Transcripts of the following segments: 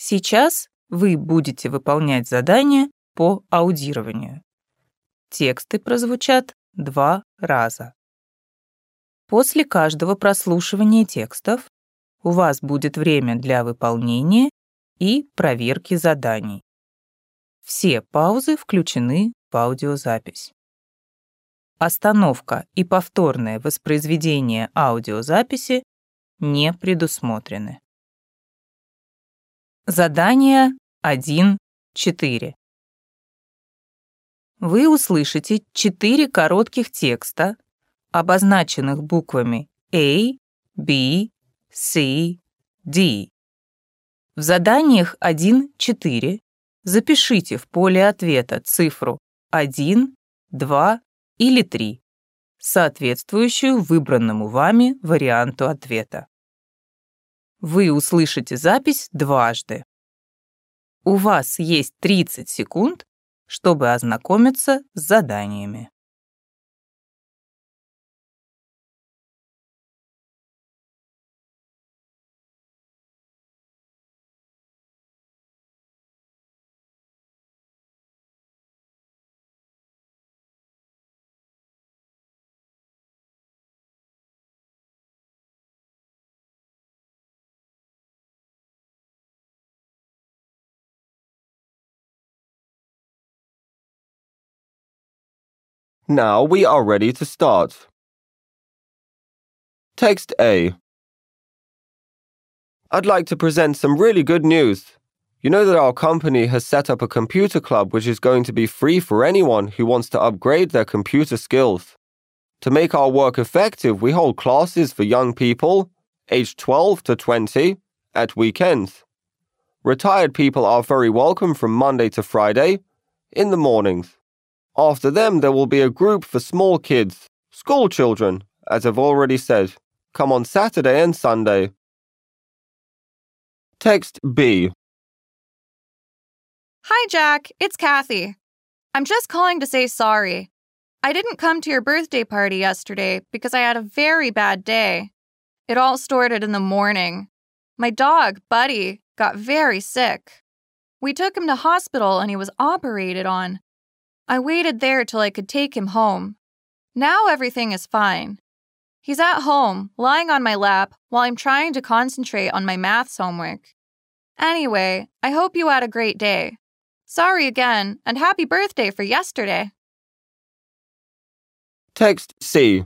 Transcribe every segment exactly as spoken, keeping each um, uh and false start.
Сейчас вы будете выполнять задание по аудированию. Тексты прозвучат два раза. После каждого прослушивания текстов у вас будет время для выполнения и проверки заданий. Все паузы включены в аудиозапись. Остановка и повторное воспроизведение аудиозаписи не предусмотрены. Задание один четыре. Вы услышите четыре коротких текста, обозначенных буквами A, B, C, D. В заданиях один четыре запишите в поле ответа цифру один, два или три, соответствующую выбранному вами варианту ответа. Вы услышите запись дважды. У вас есть тридцать секунд, чтобы ознакомиться с заданиями. Now we are ready to start. Text A. I'd like to present some really good news. You know that our company has set up a computer club which is going to be free for anyone who wants to upgrade their computer skills. To make our work effective, we hold classes for young people, aged twelve to twenty, at weekends. Retired people are very welcome from Monday to Friday, in the mornings. After them, there will be a group for small kids, school children, as I've already said. Come on Saturday and Sunday. Text B. Hi, Jack. It's Kathy. I'm just calling to say sorry. I didn't come to your birthday party yesterday because I had a very bad day. It all started in the morning. My dog, Buddy, got very sick. We took him to hospital and he was operated on. I waited there till I could take him home. Now everything is fine. He's at home, lying on my lap, while I'm trying to concentrate on my maths homework. Anyway, I hope you had a great day. Sorry again, and happy birthday for yesterday. Text C.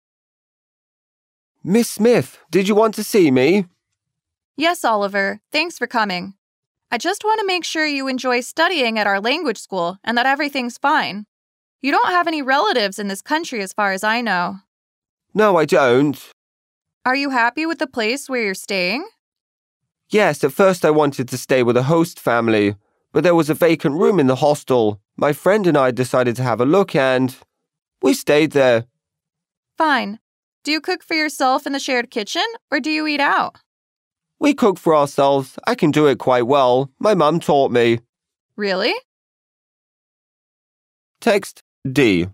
Miss Smith, did you want to see me? Yes, Oliver. Thanks for coming. I just want to make sure you enjoy studying at our language school and that everything's fine. You don't have any relatives in this country as far as I know. No, I don't. Are you happy with the place where you're staying? Yes, at first I wanted to stay with a host family, but there was a vacant room in the hostel. My friend and I decided to have a look and we stayed there. Fine. Do you cook for yourself in the shared kitchen or do you eat out? We cook for ourselves. I can do it quite well. My mum taught me. Really? Text D.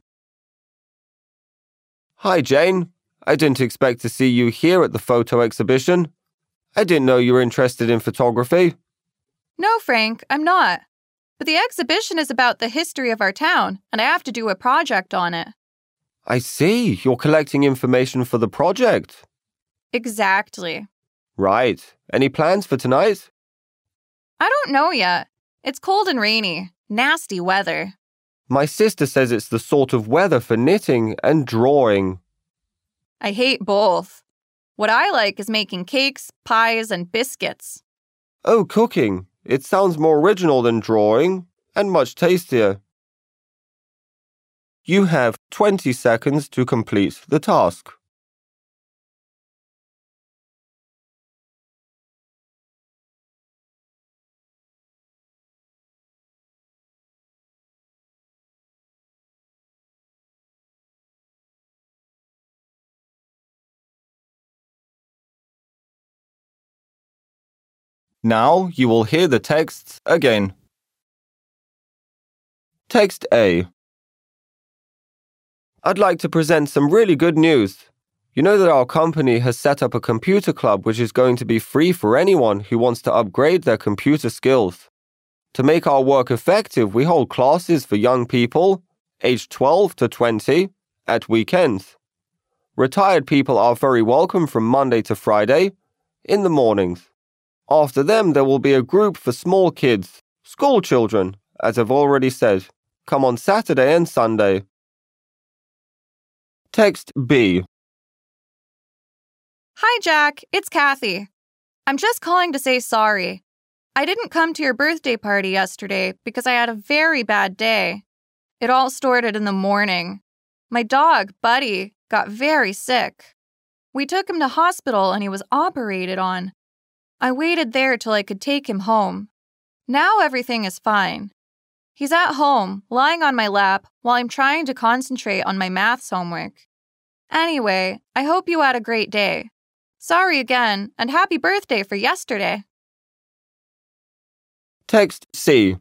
Hi, Jane. I didn't expect to see you here at the photo exhibition. I didn't know you were interested in photography. No, Frank, I'm not. But the exhibition is about the history of our town, and I have to do a project on it. I see. You're collecting information for the project. Exactly. Right. Any plans for tonight? I don't know yet. It's cold and rainy. Nasty weather. My sister says it's the sort of weather for knitting and drawing. I hate both. What I like is making cakes, pies, and biscuits. Oh, cooking. It sounds more original than drawing, and much tastier. You have twenty seconds to complete the task. Now you will hear the texts again. Text A. I'd like to present some really good news. You know that our company has set up a computer club which is going to be free for anyone who wants to upgrade their computer skills. To make our work effective, we hold classes for young people, aged twelve to twenty, at weekends. Retired people are very welcome from Monday to Friday, in the mornings. After them, there will be a group for small kids, school children, as I've already said. Come on Saturday and Sunday. Text B. Hi, Jack. It's Kathy. I'm just calling to say sorry. I didn't come to your birthday party yesterday because I had a very bad day. It all started in the morning. My dog, Buddy, got very sick. We took him to hospital and he was operated on. I waited there till I could take him home. Now everything is fine. He's at home, lying on my lap while I'm trying to concentrate on my maths homework. Anyway, I hope you had a great day. Sorry again, and happy birthday for yesterday. Text C.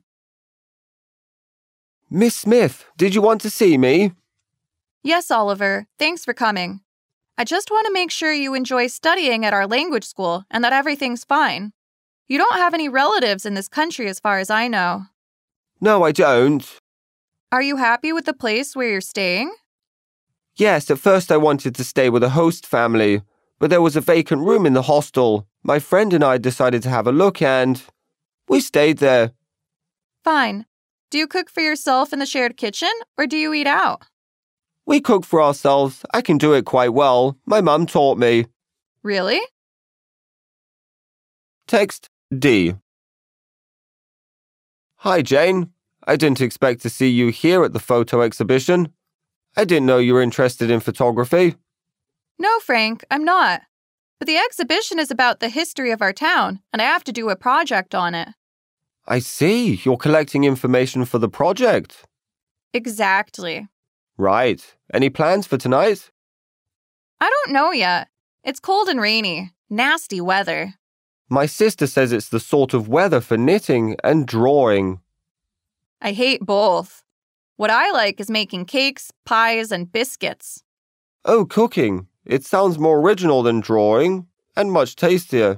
Miss Smith, did you want to see me? Yes, Oliver. Thanks for coming. I just want to make sure you enjoy studying at our language school and that everything's fine. You don't have any relatives in this country as far as I know. No, I don't. Are you happy with the place where you're staying? Yes, at first I wanted to stay with a host family, but there was a vacant room in the hostel. My friend and I decided to have a look and we stayed there. Fine. Do you cook for yourself in the shared kitchen or do you eat out? We cook for ourselves. I can do it quite well. My mum taught me. Really? Text D. Hi, Jane. I didn't expect to see you here at the photo exhibition. I didn't know you were interested in photography. No, Frank, I'm not. But the exhibition is about the history of our town, and I have to do a project on it. I see. You're collecting information for the project. Exactly. Right. Any plans for tonight? I don't know yet. It's cold and rainy. Nasty weather. My sister says it's the sort of weather for knitting and drawing. I hate both. What I like is making cakes, pies, and biscuits. Oh, cooking. It sounds more original than drawing, and much tastier.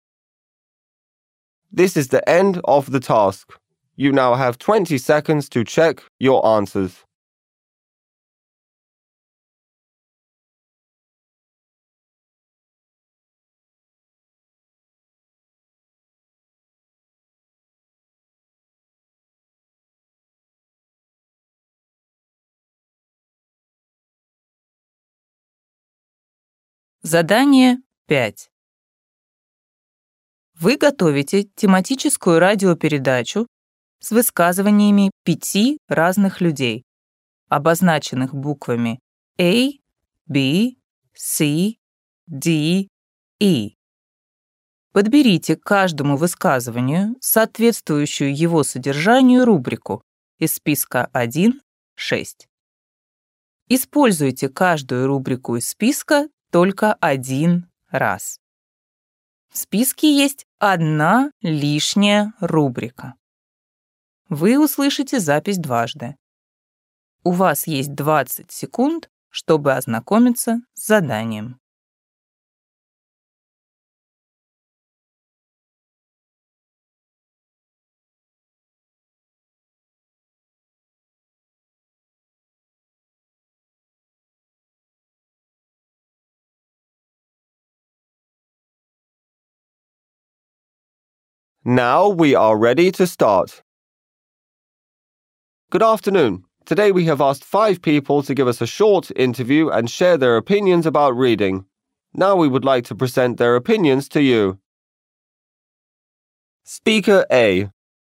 This is the end of the task. You now have twenty seconds to check your answers. Задание пять. Вы готовите тематическую радиопередачу с высказываниями пяти разных людей, обозначенных буквами A, B, C, D, E. Подберите к каждому высказыванию соответствующую его содержанию рубрику из списка один шесть. Используйте каждую рубрику из списка только один раз. В списке есть одна лишняя рубрика. Вы услышите запись дважды. У вас есть двадцать секунд, чтобы ознакомиться с заданием. Now we are ready to start. Good afternoon. Today we have asked five people to give us a short interview and share their opinions about reading. Now we would like to present their opinions to you. Speaker A.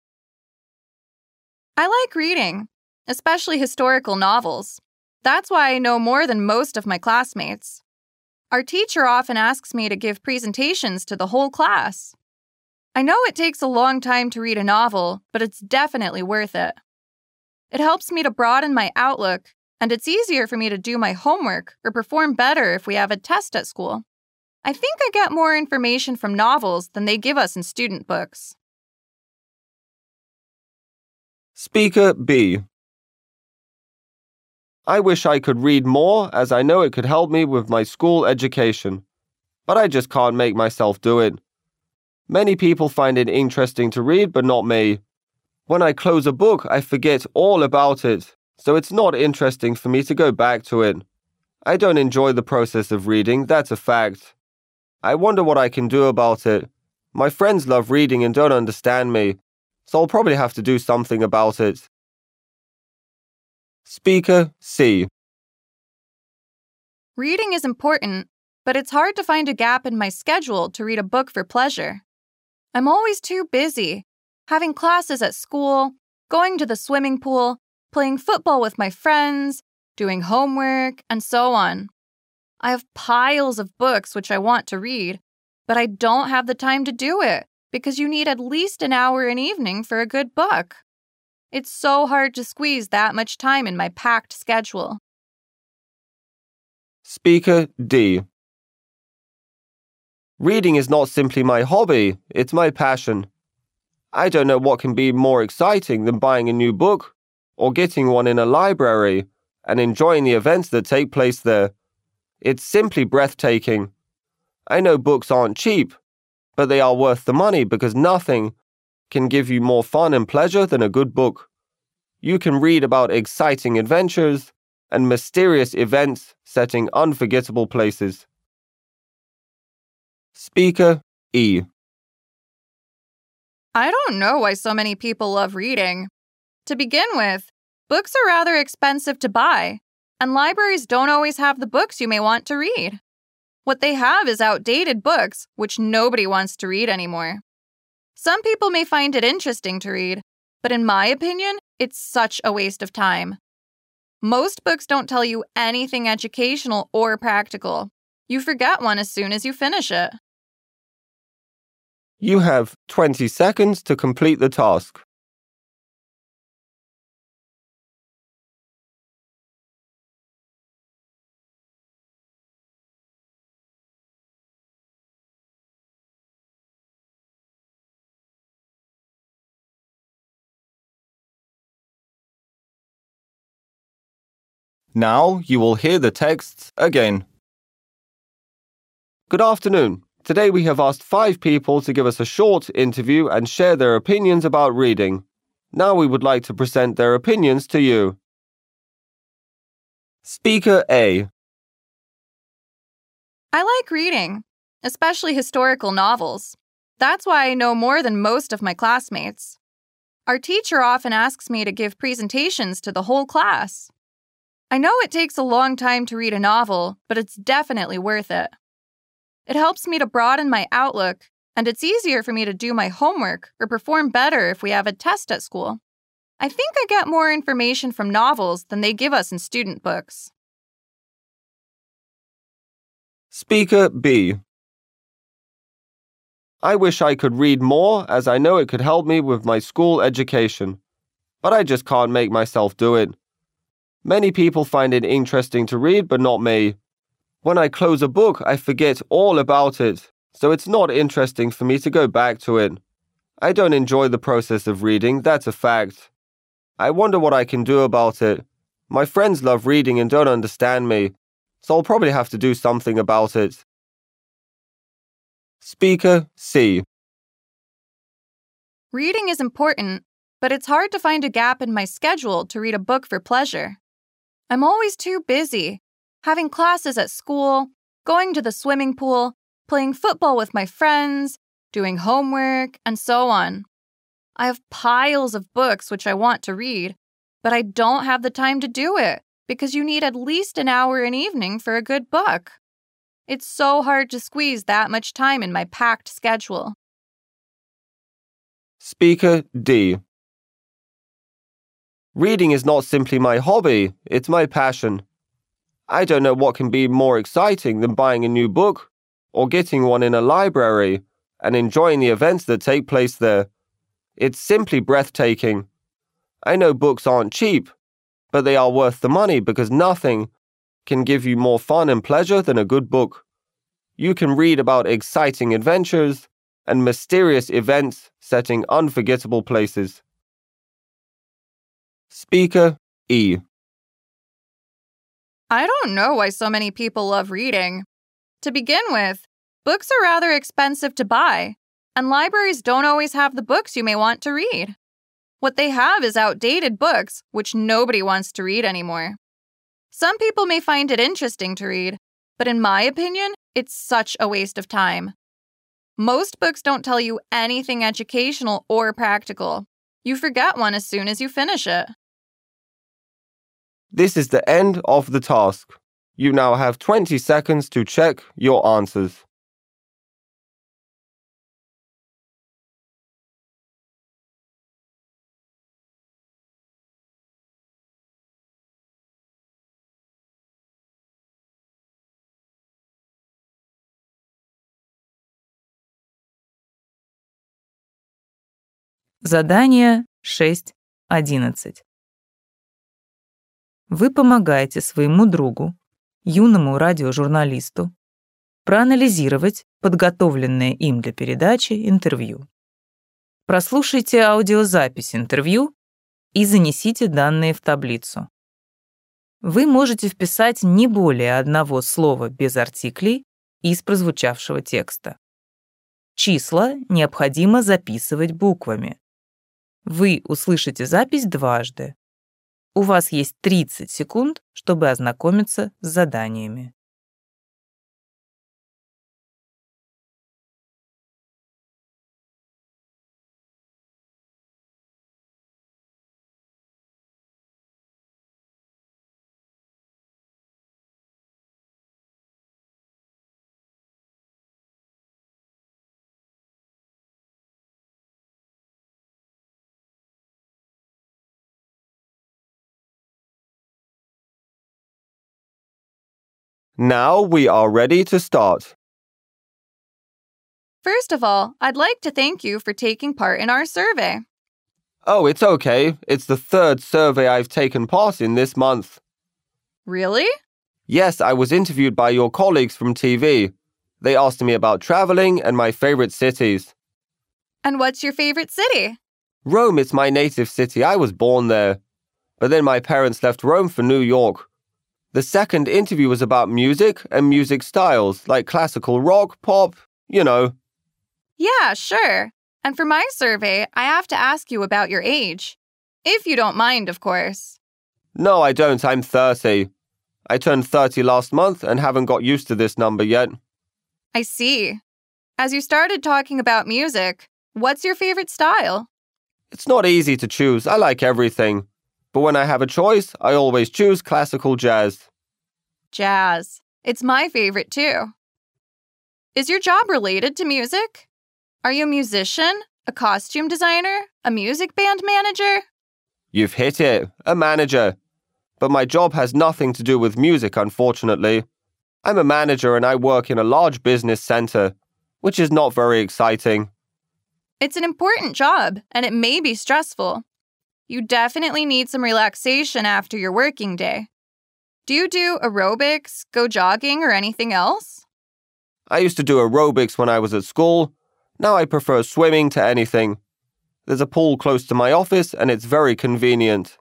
I like reading, especially historical novels. That's why I know more than most of my classmates. Our teacher often asks me to give presentations to the whole class. I know it takes a long time to read a novel, but it's definitely worth it. It helps me to broaden my outlook, and it's easier for me to do my homework or perform better if we have a test at school. I think I get more information from novels than they give us in student books. Speaker B. I wish I could read more, as I know it could help me with my school education. But I just can't make myself do it. Many people find it interesting to read, but not me. When I close a book, I forget all about it, so it's not interesting for me to go back to it. I don't enjoy the process of reading, that's a fact. I wonder what I can do about it. My friends love reading and don't understand me, so I'll probably have to do something about it. Speaker C. Reading is important, but it's hard to find a gap in my schedule to read a book for pleasure. I'm always too busy, having classes at school, going to the swimming pool, playing football with my friends, doing homework, and so on. I have piles of books which I want to read, but I don't have the time to do it because you need at least an hour an evening for a good book. It's so hard to squeeze that much time in my packed schedule. Speaker D. Reading is not simply my hobby, it's my passion. I don't know what can be more exciting than buying a new book or getting one in a library and enjoying the events that take place there. It's simply breathtaking. I know books aren't cheap, but they are worth the money because nothing can give you more fun and pleasure than a good book. You can read about exciting adventures and mysterious events setting unforgettable places. Speaker E. I don't know why so many people love reading. To begin with, books are rather expensive to buy, and libraries don't always have the books you may want to read. What they have is outdated books, which nobody wants to read anymore. Some people may find it interesting to read, but in my opinion, it's such a waste of time. Most books don't tell you anything educational or practical. You forget one as soon as you finish it. You have twenty seconds to complete the task. Now you will hear the texts again. Good afternoon. Today we have asked five people to give us a short interview and share their opinions about reading. Now we would like to present their opinions to you. Speaker A. I like reading, especially historical novels. That's why I know more than most of my classmates. Our teacher often asks me to give presentations to the whole class. I know it takes a long time to read a novel, but it's definitely worth it. It helps me to broaden my outlook, and it's easier for me to do my homework or perform better if we have a test at school. I think I get more information from novels than they give us in student books. Speaker B. I wish I could read more, as I know it could help me with my school education. But I just can't make myself do it. Many people find it interesting to read, but not me. When I close a book, I forget all about it, so it's not interesting for me to go back to it. I don't enjoy the process of reading, that's a fact. I wonder what I can do about it. My friends love reading and don't understand me, so I'll probably have to do something about it. Speaker C. Reading is important, but it's hard to find a gap in my schedule to read a book for pleasure. I'm always too busy, having classes at school, going to the swimming pool, playing football with my friends, doing homework, and so on. I have piles of books which I want to read, but I don't have the time to do it because you need at least an hour an evening for a good book. It's so hard to squeeze that much time in my packed schedule. Speaker D. Reading is not simply my hobby, it's my passion. I don't know what can be more exciting than buying a new book or getting one in a library and enjoying the events that take place there. It's simply breathtaking. I know books aren't cheap, but they are worth the money because nothing can give you more fun and pleasure than a good book. You can read about exciting adventures and mysterious events setting unforgettable places. Speaker E. I don't know why so many people love reading. To begin with, books are rather expensive to buy, and libraries don't always have the books you may want to read. What they have is outdated books, which nobody wants to read anymore. Some people may find it interesting to read, but in my opinion, it's such a waste of time. Most books don't tell you anything educational or practical. You forget one as soon as you finish it. This is the end of the task. You now have twenty seconds to check your answers. Задание шесть одиннадцать. Вы помогаете своему другу, юному радиожурналисту, проанализировать подготовленное им для передачи интервью. Прослушайте аудиозапись интервью и занесите данные в таблицу. Вы можете вписать не более одного слова без артиклей из прозвучавшего текста. Числа необходимо записывать буквами. Вы услышите запись дважды. У вас есть тридцать секунд, чтобы ознакомиться с заданиями. Now we are ready to start. First of all, I'd like to thank you for taking part in our survey. Oh, it's okay. It's the third survey I've taken part in this month. Really? Yes, I was interviewed by your colleagues from T V. They asked me about traveling and my favorite cities. And what's your favorite city? Rome is my native city. I was born there. But then my parents left Rome for New York. The second interview was about music and music styles, like classical rock, pop, you know. Yeah, sure. And for my survey, I have to ask you about your age. If you don't mind, of course. No, I don't. I'm thirty. I turned thirty last month and haven't got used to this number yet. I see. As you started talking about music, what's your favorite style? It's not easy to choose. I like everything. But when I have a choice, I always choose classical jazz. Jazz. It's my favorite too. Is your job related to music? Are you a musician, a costume designer, a music band manager? You've hit it, a manager. But my job has nothing to do with music, unfortunately. I'm a manager and I work in a large business center, which is not very exciting. It's an important job, and it may be stressful. You definitely need some relaxation after your working day. Do you do aerobics, go jogging, or anything else? I used to do aerobics when I was at school. Now I prefer swimming to anything. There's a pool close to my office and it's very convenient.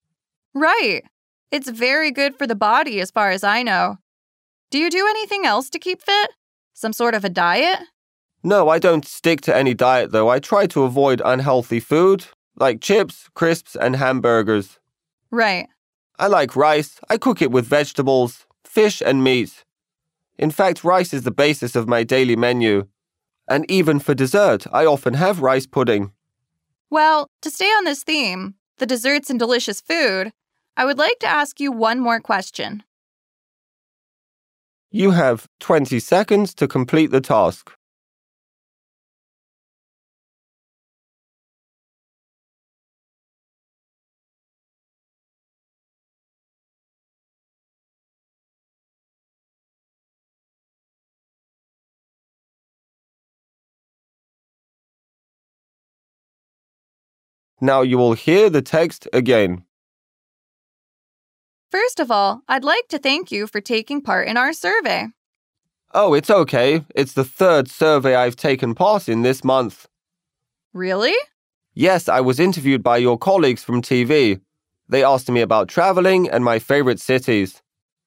Right. It's very good for the body as far as I know. Do you do anything else to keep fit? Some sort of a diet? No, I don't stick to any diet though. I try to avoid unhealthy food, like chips, crisps, and hamburgers. Right. I like rice. I cook it with vegetables, fish, and meat. In fact, rice is the basis of my daily menu. And even for dessert, I often have rice pudding. Well, to stay on this theme, the desserts and delicious food, I would like to ask you one more question. You have twenty seconds to complete the task. Now you will hear the text again. First of all, I'd like to thank you for taking part in our survey. Oh, it's okay. It's the third survey I've taken part in this month. Really? Yes, I was interviewed by your colleagues from T V. They asked me about traveling and my favorite cities.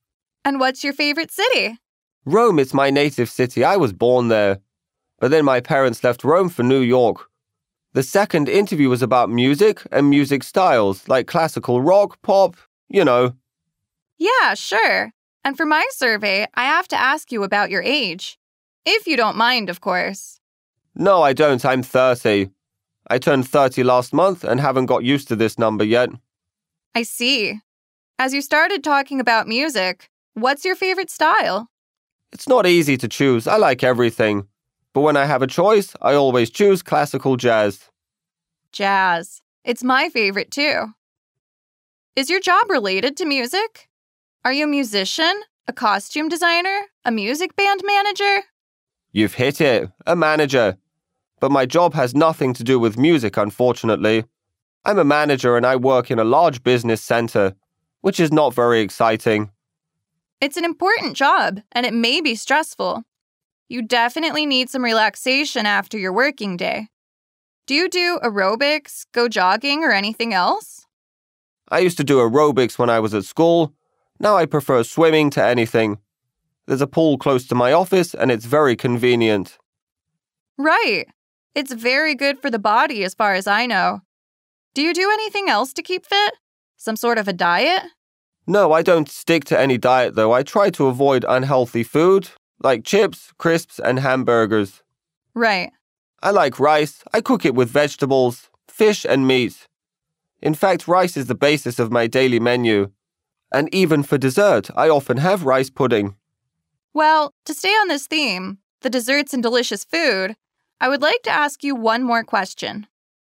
And what's your favorite city? Rome is my native city. I was born there. But then my parents left Rome for New York. The second interview was about music and music styles, like classical rock, pop, you know. Yeah, sure. And for my survey, I have to ask you about your age. If you don't mind, of course. No, I don't. I'm thirty. I turned thirty last month and haven't got used to this number yet. I see. As you started talking about music, what's your favorite style? It's not easy to choose. I like everything. But when I have a choice, I always choose classical jazz. Jazz. It's my favorite too. Is your job related to music? Are you a musician, a costume designer, a music band manager? You've hit it. A manager. But my job has nothing to do with music, unfortunately. I'm a manager and I work in a large business center, which is not very exciting. It's an important job, and it may be stressful. You definitely need some relaxation after your working day. Do you do aerobics, go jogging, or anything else? I used to do aerobics when I was at school. Now I prefer swimming to anything. There's a pool close to my office, and it's very convenient. Right. It's very good for the body as far as I know. Do you do anything else to keep fit? Some sort of a diet? No, I don't stick to any diet, though. I try to avoid unhealthy food, like chips, crisps, and hamburgers. Right. I like rice. I cook it with vegetables, fish, and meat. In fact, rice is the basis of my daily menu. And even for dessert, I often have rice pudding. Well, to stay on this theme, the desserts and delicious food, I would like to ask you one more question.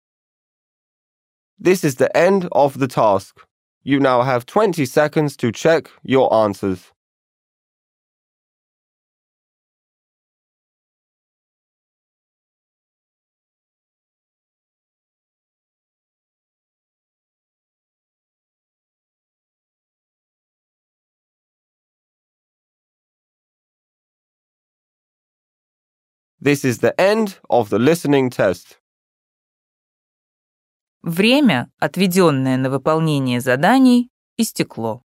This is the end of the task. You now have twenty seconds to check your answers. This is the end of the listening test. Время, отведенное на выполнение заданий, истекло.